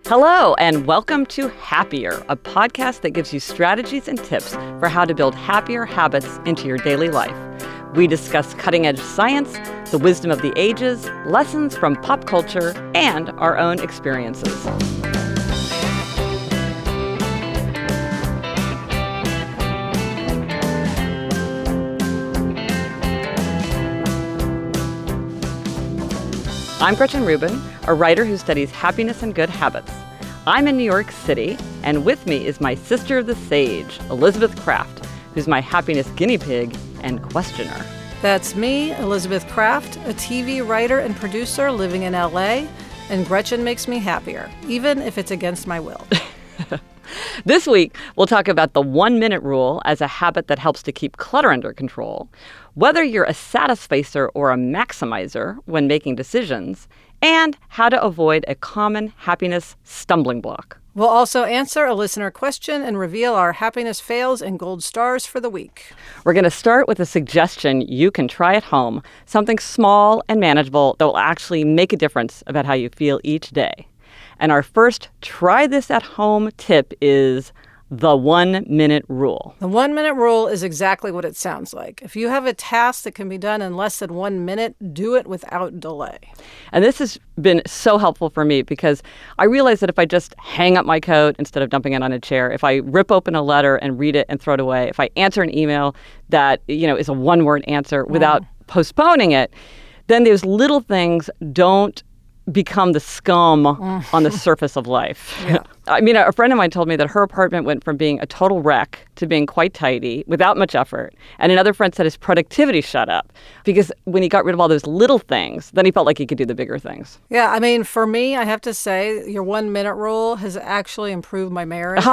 Hello, and welcome to Happier, a podcast that gives you strategies and tips for how to build happier habits into your daily life. We discuss cutting-edge science, the wisdom of the ages, lessons from pop culture, and our own experiences. I'm Gretchen Rubin, a writer who studies happiness and good habits. I'm in New York City, and with me is my sister the sage, Elizabeth Craft, who's my happiness guinea pig and questioner. That's me, Elizabeth Craft, a TV writer and producer living in LA, and Gretchen makes me happier, even if it's against my will. This week, we'll talk about the 1-minute rule as a habit that helps to keep clutter under control, whether you're a satisficer or a maximizer when making decisions, and how to avoid a common happiness stumbling block. We'll also answer a listener question and reveal our happiness fails and gold stars for the week. We're going to start with a suggestion you can try at home, something small and manageable that will actually make a difference about how you feel each day. And our first try this at home tip is the 1-minute rule. The 1-minute rule is exactly what it sounds like. If you have a task that can be done in less than 1 minute, do it without delay. And this has been so helpful for me because I realize that if I just hang up my coat instead of dumping it on a chair, if I rip open a letter and read it and throw it away, if I answer an email that, is a one-word answer without postponing it, then those little things don't become the scum on the surface of life. Yeah. I mean, a friend of mine told me that her apartment went from being a total wreck to being quite tidy without much effort. And another friend said his productivity shut up because when he got rid of all those little things, then he felt like he could do the bigger things. Yeah, I mean, for me, I have to say your 1-minute rule has actually improved my marriage.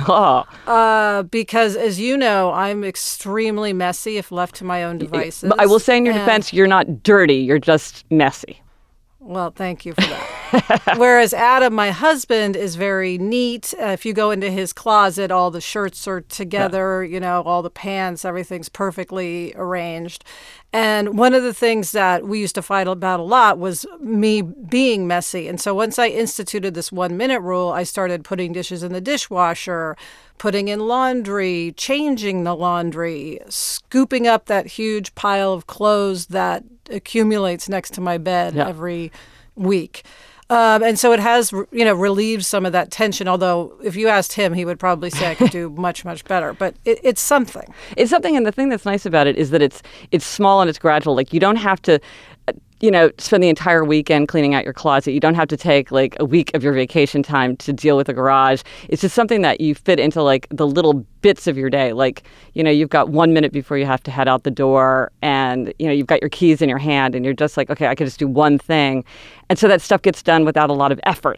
Because as you know, I'm extremely messy if left to my own devices. But I will say in your defense, you're not dirty, you're just messy. Well, thank you for that. Whereas Adam, my husband, is very neat. If you go into his closet, all the shirts are together, all the pants, everything's perfectly arranged. And one of the things that we used to fight about a lot was me being messy. And so once I instituted this 1-minute rule, I started putting dishes in the dishwasher, putting in laundry, changing the laundry, scooping up that huge pile of clothes that accumulates next to my bed every week. And so it has, relieved some of that tension, although if you asked him, he would probably say I could do much, much better. But it's something. It's something, and the thing that's nice about it is that it's small and it's gradual. Like, you don't have to spend the entire weekend cleaning out your closet. You don't have to take like a week of your vacation time to deal with the garage. It's just something that you fit into like the little bits of your day. Like, you've got 1 minute before you have to head out the door and, you've got your keys in your hand and you're just like, okay, I can just do one thing. And so that stuff gets done without a lot of effort.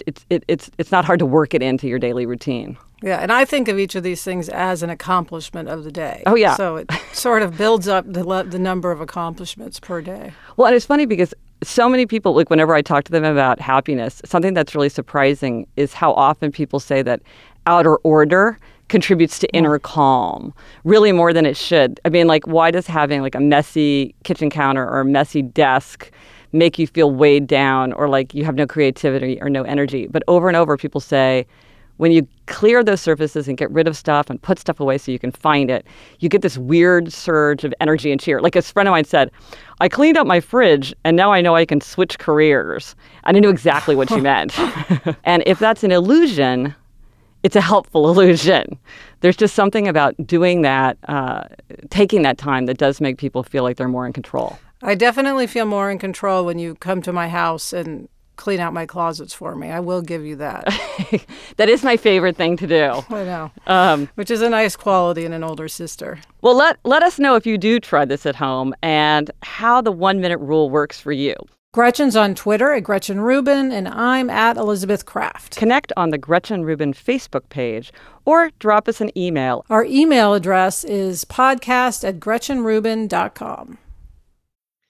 It's not hard to work it into your daily routine. Yeah, and I think of each of these things as an accomplishment of the day. Oh, yeah. So it sort of builds up the number of accomplishments per day. Well, and it's funny because so many people, like whenever I talk to them about happiness, something that's really surprising is how often people say that outer order contributes to inner calm, really more than it should. I mean, like, why does having like a messy kitchen counter or a messy desk make you feel weighed down or like you have no creativity or no energy? But over and over, people say, when you clear those surfaces and get rid of stuff and put stuff away so you can find it, you get this weird surge of energy and cheer. Like a friend of mine said, I cleaned up my fridge and now I know I can switch careers. And I knew exactly what she meant. And if that's an illusion, it's a helpful illusion. There's just something about doing that, taking that time that does make people feel like they're more in control. I definitely feel more in control when you come to my house and clean out my closets for me. I will give you that. That is my favorite thing to do. I know. Which is a nice quality in an older sister. Well, let us know if you do try this at home and how the 1-minute rule works for you. Gretchen's on Twitter at Gretchen Rubin, and I'm at Elizabeth Craft. Connect on the Gretchen Rubin Facebook page or drop us an email. Our email address is podcast@gretchenrubin.com.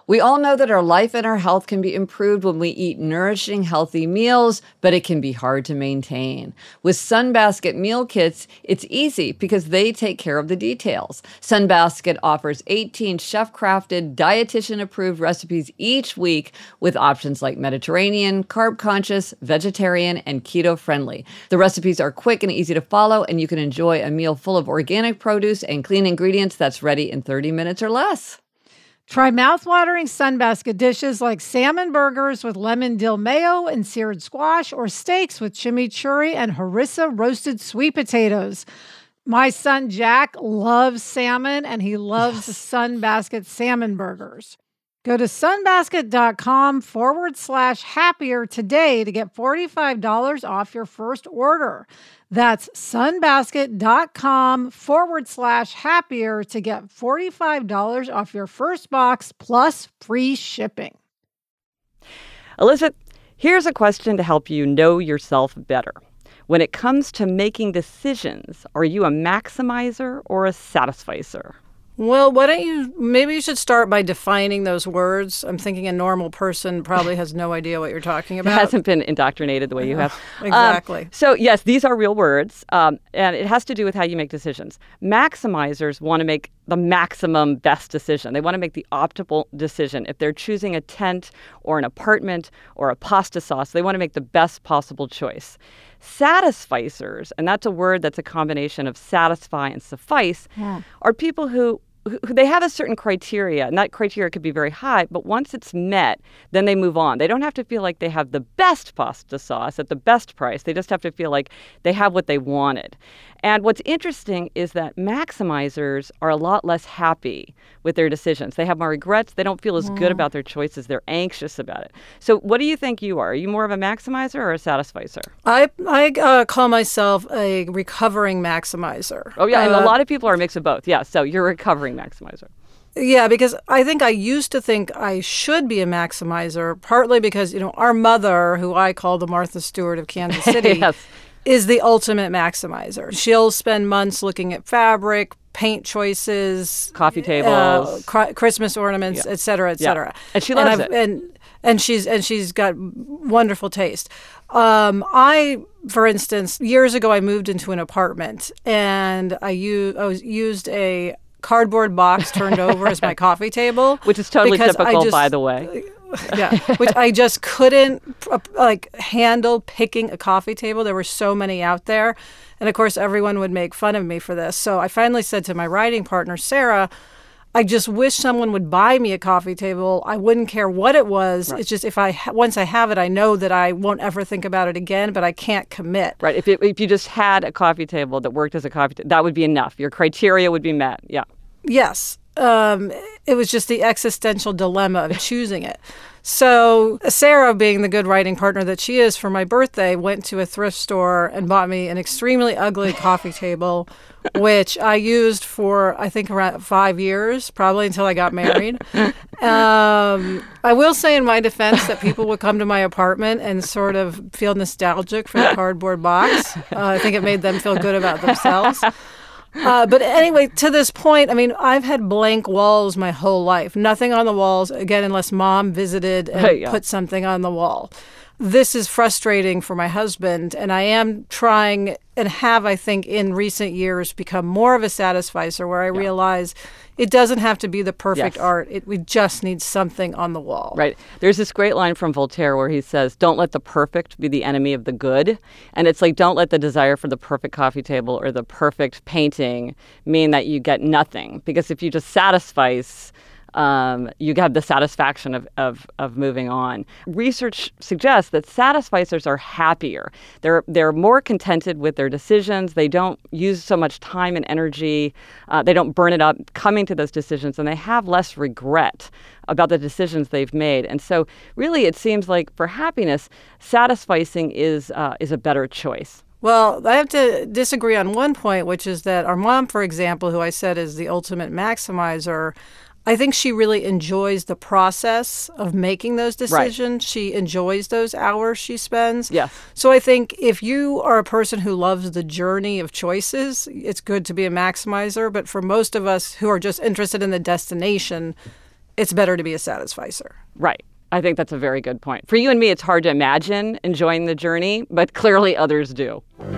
We all know that our life and our health can be improved when we eat nourishing, healthy meals, but it can be hard to maintain. With Sunbasket meal kits, it's easy because they take care of the details. Sunbasket offers 18 chef-crafted, dietitian-approved recipes each week with options like Mediterranean, carb-conscious, vegetarian, and keto-friendly. The recipes are quick and easy to follow, and you can enjoy a meal full of organic produce and clean ingredients that's ready in 30 minutes or less. Try mouthwatering Sunbasket dishes like salmon burgers with lemon dill mayo and seared squash, or steaks with chimichurri and harissa roasted sweet potatoes. My son Jack loves salmon, and he loves Sunbasket salmon burgers. Go to sunbasket.com/happier today to get $45 off your first order. That's sunbasket.com/happier to get $45 off your first box plus free shipping. Elizabeth, here's a question to help you know yourself better. When it comes to making decisions, are you a maximizer or a satisficer? Well, maybe you should start by defining those words. I'm thinking a normal person probably has no idea what you're talking about. It hasn't been indoctrinated the way you have. Exactly. So, yes, these are real words, and it has to do with how you make decisions. Maximizers want to make the maximum best decision. They want to make the optimal decision. If they're choosing a tent or an apartment or a pasta sauce, they want to make the best possible choice. Satisficers, and that's a word that's a combination of satisfy and suffice, are people who they have a certain criteria, and that criteria could be very high, but once it's met, then they move on. They don't have to feel like they have the best pasta sauce at the best price. They just have to feel like they have what they wanted. And what's interesting is that maximizers are a lot less happy with their decisions. They have more regrets. They don't feel as good about their choices. They're anxious about it. So what do you think you are? Are you more of a maximizer or a satisficer? I call myself a recovering maximizer. Oh, yeah, and a lot of people are a mix of both. Yeah, so you're a recovering maximizer. Yeah, because I think I used to think I should be a maximizer, partly because, our mother, who I call the Martha Stewart of Kansas City, yes. is the ultimate maximizer. She'll spend months looking at fabric, paint choices, coffee tables, Christmas ornaments, et cetera, et cetera. And she loves it. And she's got wonderful taste. I, for instance, years ago, I moved into an apartment, and I used a cardboard box turned over as my coffee table, which is totally typical, by the way. Yeah, which I just couldn't handle picking a coffee table. There were so many out there, and of course, everyone would make fun of me for this. So I finally said to my writing partner, Sarah, I just wish someone would buy me a coffee table. I wouldn't care what it was. Right. It's just once I have it, I know that I won't ever think about it again, but I can't commit. Right. If you just had a coffee table that worked as a coffee table, that would be enough. Your criteria would be met. Yeah. Yes. It was just the existential dilemma of choosing it. So Sarah, being the good writing partner that she is, for my birthday, went to a thrift store and bought me an extremely ugly coffee table, which I used for, I think, around 5 years, probably until I got married. I will say in my defense that people would come to my apartment and sort of feel nostalgic for the cardboard box. I think it made them feel good about themselves. But anyway, to this point, I mean, I've had blank walls my whole life. Nothing on the walls, again, unless mom visited and put something on the wall. This is frustrating for my husband, and I am trying and have, I think, in recent years become more of a satisficer where I realize it doesn't have to be the perfect art. We just need something on the wall. Right. There's this great line from Voltaire where he says, don't let the perfect be the enemy of the good. And it's like, don't let the desire for the perfect coffee table or the perfect painting mean that you get nothing. Because if you just satisfice, you have the satisfaction of moving on. Research suggests that satisficers are happier. They're more contented with their decisions. They don't use so much time and energy. They don't burn it up coming to those decisions, and they have less regret about the decisions they've made. And so really it seems like for happiness, satisficing is a better choice. Well, I have to disagree on one point, which is that our mom, for example, who I said is the ultimate maximizer, I think she really enjoys the process of making those decisions. Right. She enjoys those hours she spends. Yeah. So I think if you are a person who loves the journey of choices, it's good to be a maximizer. But for most of us who are just interested in the destination, it's better to be a satisficer. Right. I think that's a very good point. For you and me, it's hard to imagine enjoying the journey, but clearly others do.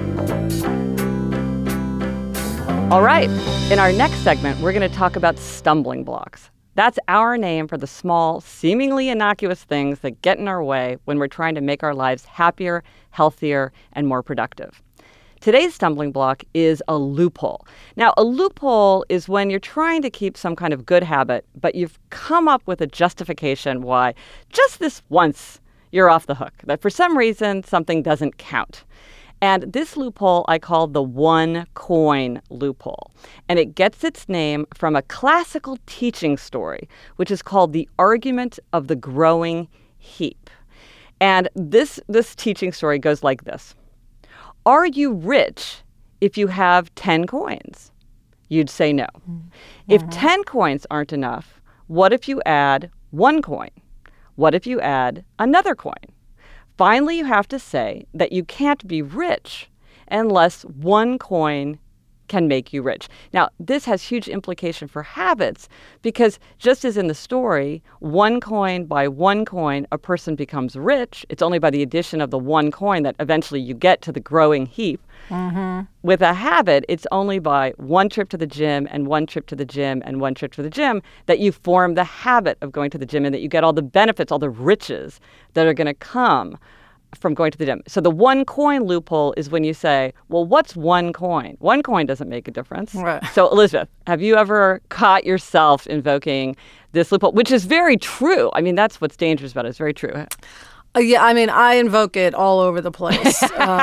All right. In our next segment, we're going to talk about stumbling blocks. That's our name for the small, seemingly innocuous things that get in our way when we're trying to make our lives happier, healthier, and more productive. Today's stumbling block is a loophole. Now, a loophole is when you're trying to keep some kind of good habit, but you've come up with a justification why just this once you're off the hook, that for some reason something doesn't count. And this loophole I call the one coin loophole. And it gets its name from a classical teaching story, which is called The Argument of the Growing Heap. And this teaching story goes like this. Are you rich if you have 10 coins? You'd say no. If 10 coins aren't enough, what if you add 1 coin? What if you add another coin? Finally, you have to say that you can't be rich unless 1 coin can make you rich. Now, this has huge implication for habits because just as in the story, 1 coin by 1 coin, a person becomes rich. It's only by the addition of the 1 coin that eventually you get to the growing heap. With a habit, it's only by 1 trip to the gym and 1 trip to the gym and 1 trip to the gym that you form the habit of going to the gym and that you get all the benefits, all the riches that are going to come from going to the gym. So the 1 coin loophole is when you say, well, what's 1 coin? 1 coin doesn't make a difference. Right. So Elizabeth, have you ever caught yourself invoking this loophole, which is very true? I mean, that's what's dangerous about it. It's very true. Yeah, I mean, I invoke it all over the place.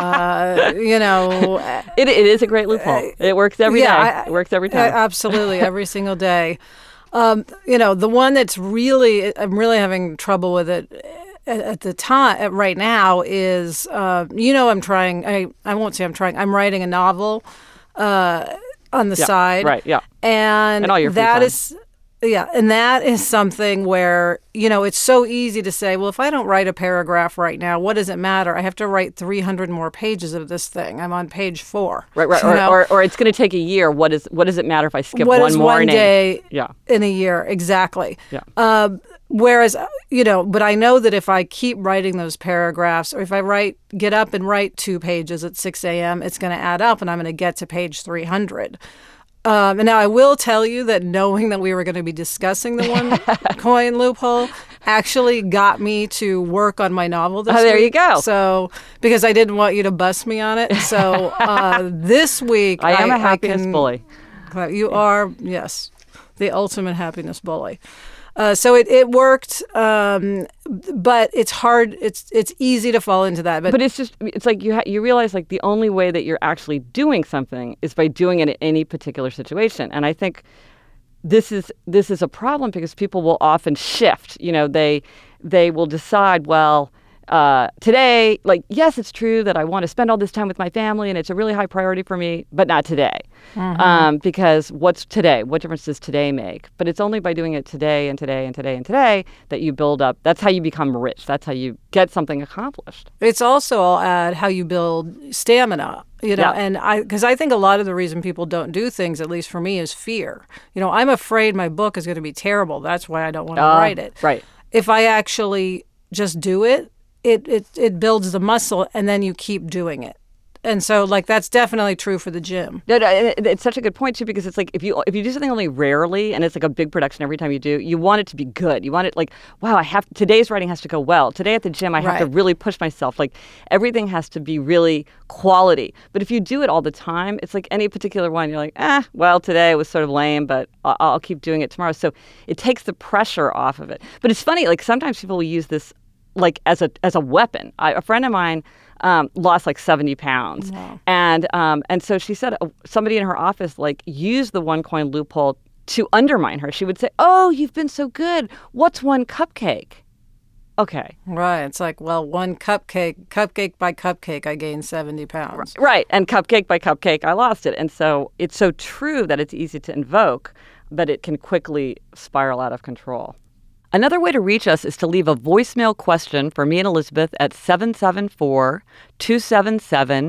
It is a great loophole. It works every day. It works every time. Absolutely, every single day. The one that's I'm really having trouble with it at the time right now is, I'm trying, I won't say I'm trying, I'm writing a novel on the side. Right, yeah. And all your free that time. and that is something where, it's so easy to say, well, if I don't write a paragraph right now, what does it matter? I have to write 300 more pages of this thing. I'm on page 4. Right. Or it's going to take a year. What does it matter if I skip what one is morning? One day Yeah. in a year, exactly. Yeah. Whereas, but I know that if I keep writing those paragraphs, or if I get up and write 2 pages at 6 a.m., it's going to add up and I'm going to get to page 300. And now I will tell you that knowing that we were going to be discussing the 1 coin loophole actually got me to work on my novel this week. There you go. So, because I didn't want you to bust me on it. So this week I am a happiness bully. You are, yes, the ultimate happiness bully. So it worked, but it's hard. It's easy to fall into that. But it's like you realize like the only way that you're actually doing something is by doing it in any particular situation. And I think this is a problem because people will often shift. They will decide, well, today, like, yes, it's true that I want to spend all this time with my family and it's a really high priority for me, but not today. Because what's today? What difference does today make? But it's only by doing it today and today and today and today that you build up. That's how you become rich. That's how you get something accomplished. It's also, I'll add, how you build stamina. And because I think a lot of the reason people don't do things, at least for me, is fear. I'm afraid my book is going to be terrible. That's why I don't want to write it. Right. If I actually just do it, it builds the muscle, and then you keep doing it. And so, like, that's definitely true for the gym. No, it's such a good point, too, because it's like if you do something only rarely and it's like a big production every time you do, you want it to be good. You want it like, wow, today's writing has to go well. Today at the gym, I have to really push myself. Like, everything has to be really quality. But if you do it all the time, it's like any particular one. You're like, well, today it was sort of lame, but I'll keep doing it tomorrow. So it takes the pressure off of it. But it's funny, like, sometimes people will use this like as a weapon. A friend of mine lost like 70 pounds. Wow. And so she said somebody in her office like used the 1 coin loophole to undermine her. She would say, oh, you've been so good. What's 1 cupcake? Okay. Right. It's like, well, 1 cupcake by cupcake, I gained 70 pounds. Right. And cupcake by cupcake, I lost it. And so it's so true that it's easy to invoke, but it can quickly spiral out of control. Another way to reach us is to leave a voicemail question for me and Elizabeth at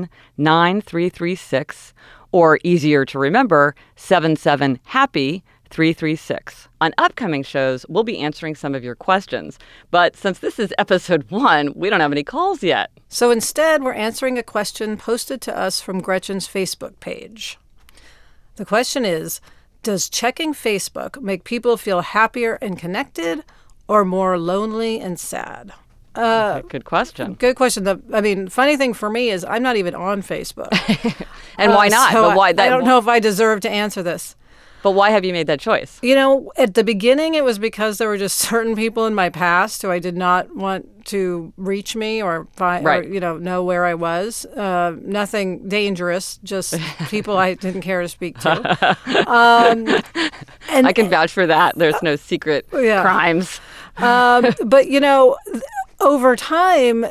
774-277-9336, or easier to remember, 77-HAPPY 336. On upcoming shows, we'll be answering some of your questions. But since this is episode 1, we don't have any calls yet. So instead, we're answering a question posted to us from Gretchen's Facebook page. The question is, does checking Facebook make people feel happier and connected or more lonely and sad? Okay, good question. Good question. Funny thing for me is I'm not even on Facebook. And why not? So But why? I don't know if I deserve to answer this. But why have you made that choice? At the beginning, it was because there were just certain people in my past who I did not want to reach me or find, Right. or, know where I was. Nothing dangerous, just people I didn't care to speak to. I can vouch for that. There's no secret crimes. But over time,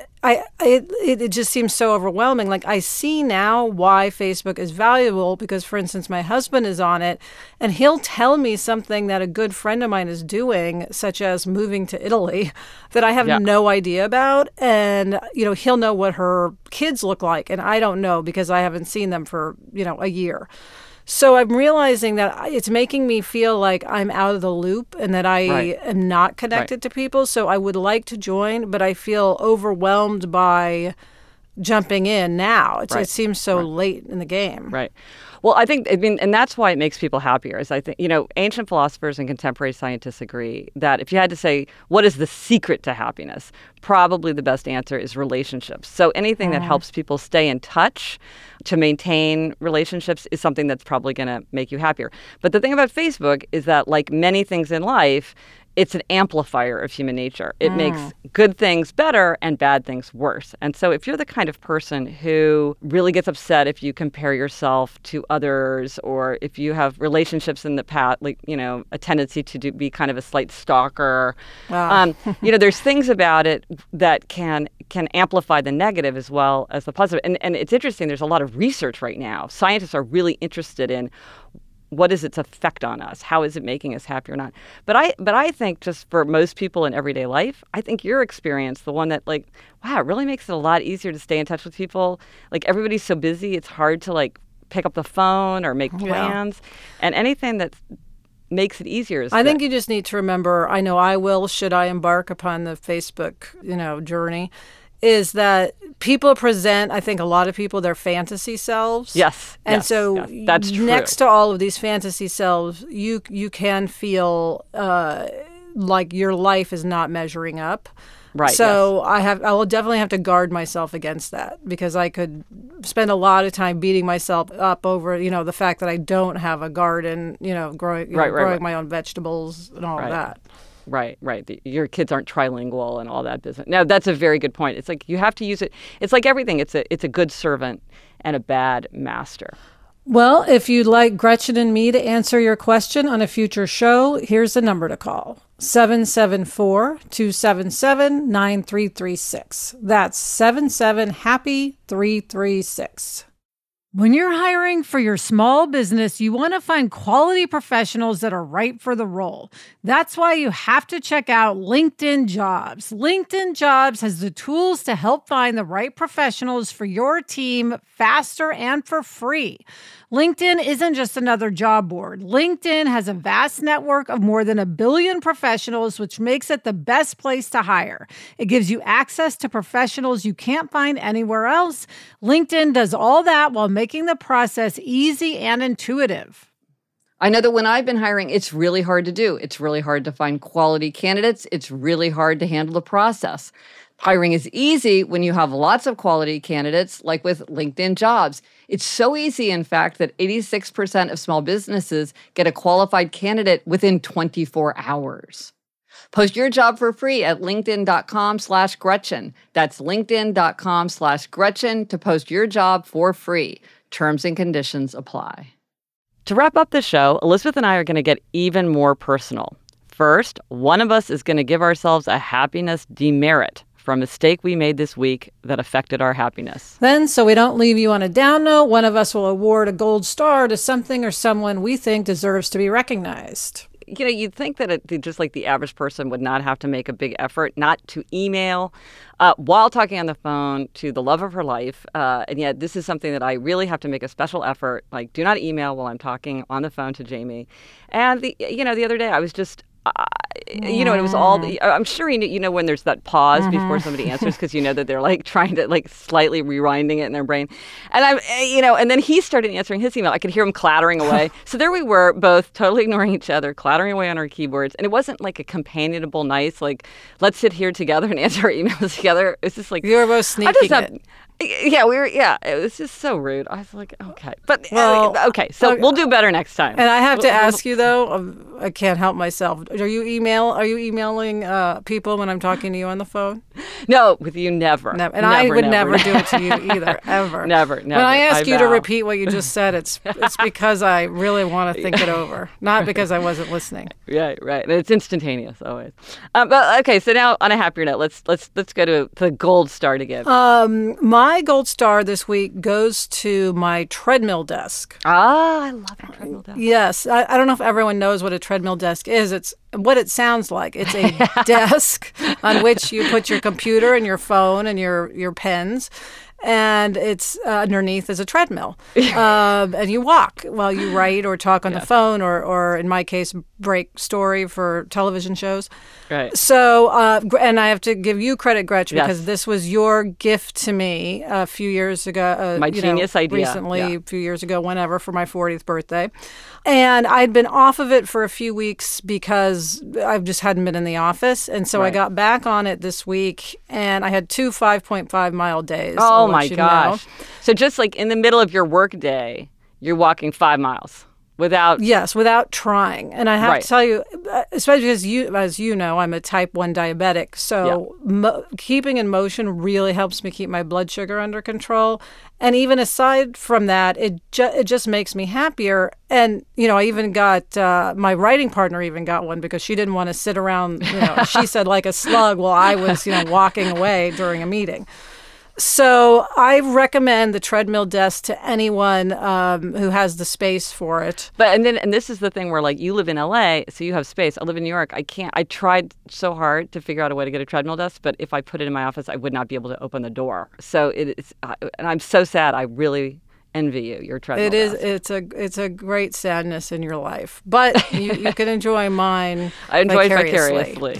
it just seems so overwhelming. Like, I see now why Facebook is valuable because, for instance, my husband is on it and he'll tell me something that a good friend of mine is doing, such as moving to Italy, that I have no idea about. And, he'll know what her kids look like. And I don't know because I haven't seen them for, a year. So I'm realizing that it's making me feel like I'm out of the loop and that I am not connected to people. So I would like to join, but I feel overwhelmed by jumping in now. It seems so late in the game. Right. Well, and that's why it makes people happier. Is I think, ancient philosophers and contemporary scientists agree that if you had to say, what is the secret to happiness? Probably the best answer is relationships. So anything that helps people stay in touch, to maintain relationships, is something that's probably going to make you happier. But the thing about Facebook is that, like many things in life, it's an amplifier of human nature. It makes good things better and bad things worse. And so if you're the kind of person who really gets upset if you compare yourself to others, or if you have relationships in the past, like, a tendency to be kind of a slight stalker, there's things about it that can amplify the negative as well as the positive. And it's interesting, there's a lot of research right now. Scientists are really interested in what is its effect on us? How is it making us happy or not? But I think just for most people in everyday life, I think your experience, the one that it really makes it a lot easier to stay in touch with people. Like, everybody's so busy, it's hard to pick up the phone or make plans. And anything that makes it easier is I think you just need to remember, I know I will, should I embark upon the Facebook, journey, is that people present, I think a lot of people, their fantasy selves. Yes. And that's true. Next to all of these fantasy selves, you can feel like your life is not measuring up. Right. So I will definitely have to guard myself against that, because I could spend a lot of time beating myself up over, the fact that I don't have a garden, growing my own vegetables and all of that. Right. Your kids aren't trilingual and all that business. Now, that's a very good point. It's like you have to use it. It's like everything. It's a good servant and a bad master. Well, if you'd like Gretchen and me to answer your question on a future show, here's the number to call. 774-277-9336. That's 77-HAPPY-336. When you're hiring for your small business, you want to find quality professionals that are right for the role. That's why you have to check out LinkedIn Jobs. LinkedIn Jobs has the tools to help find the right professionals for your team faster and for free. LinkedIn isn't just another job board. LinkedIn has a vast network of more than 1 billion professionals, which makes it the best place to hire. It gives you access to professionals you can't find anywhere else. LinkedIn does all that while making the process easy and intuitive. I know that when I've been hiring, it's really hard to do. It's really hard to find quality candidates. It's really hard to handle the process. Hiring is easy when you have lots of quality candidates, like with LinkedIn Jobs. It's so easy, in fact, that 86% of small businesses get a qualified candidate within 24 hours. Post your job for free at linkedin.com/Gretchen. That's linkedin.com/Gretchen to post your job for free. Terms and conditions apply. To wrap up the show, Elizabeth and I are going to get even more personal. First, one of us is going to give ourselves a happiness demerit for a mistake we made this week that affected our happiness. Then, so we don't leave you on a down note, one of us will award a gold star to something or someone we think deserves to be recognized. you'd think that just like the average person would not have to make a big effort not to email while talking on the phone to the love of her life. And yet this is something that I really have to make a special effort. Like, do not email while I'm talking on the phone to Jamie. And the other day I was just, and it was all, I'm sure when there's that pause before somebody answers, because that they're like trying to like slightly rewinding it in their brain. And and then he started answering his email. I could hear him clattering away. So there we were, both totally ignoring each other, clattering away on our keyboards. And it wasn't like a companionable, nice, like, let's sit here together and answer our emails together. It was just like, you were both sneaking it. Yeah, we were. Yeah, it was just so rude. I was like, okay, but okay, so we'll do better next time. And I have to ask you though, I can't help myself. Are you emailing people when I'm talking to you on the phone? No, with you never. And I would never do it to you either, ever. Never. When I ask you to repeat what you just said, it's because I really want to think it over, not because I wasn't listening. Right. And it's instantaneous always. But okay, so now on a happier note, let's go to the gold star to give. My gold star this week goes to my treadmill desk. I love a treadmill desk. Yes. I don't know if everyone knows what a treadmill desk is. It's what it sounds like. It's a desk on which you put your computer and your phone and your pens. And it's underneath is a treadmill. And you walk while you write or talk on the phone or in my case, break story for television shows. Right. So, and I have to give you credit, Gretch, because this was your gift to me a few years ago. My genius idea. Recently, a few years ago, whenever, for my 40th birthday. And I'd been off of it for a few weeks because I just hadn't been in the office. And so I got back on it this week, and I had 2 5.5-mile days. Oh, my gosh. So just like in the middle of your work day, you're walking 5 miles. Without trying. And I have to tell you, especially because as you know, I'm a type 1 diabetic. So keeping in motion really helps me keep my blood sugar under control. And even aside from that, it just makes me happier. And, I even got, my writing partner even got one because she didn't want to sit around, she said like a slug while I was, walking away during a meeting. So I recommend the treadmill desk to anyone who has the space for it. But and this is the thing where like you live in LA, so you have space. I live in New York. I tried so hard to figure out a way to get a treadmill desk, but if I put it in my office, I would not be able to open the door. So it is, and I'm so sad. I really envy you. Your treadmill desk. It's a great sadness in your life, but you can enjoy mine. I enjoy vicariously.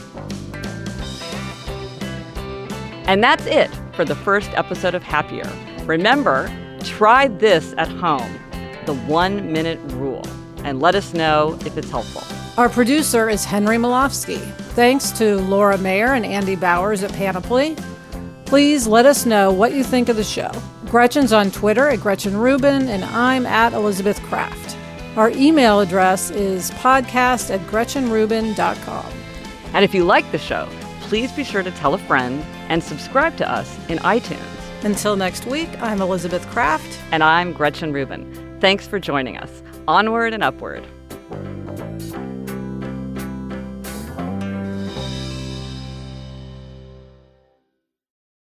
And that's it for the first episode of Happier. Remember, try this at home, the 1-minute rule, and let us know if it's helpful. Our producer is Henry Malofsky. Thanks to Laura Mayer and Andy Bowers at Panoply. Please let us know what you think of the show. Gretchen's on Twitter at Gretchen Rubin, and I'm at Elizabeth Kraft. Our email address is podcast@gretchenrubin.com. And if you like the show, please be sure to tell a friend and subscribe to us in iTunes. Until next week, I'm Elizabeth Kraft. And I'm Gretchen Rubin. Thanks for joining us. Onward and upward.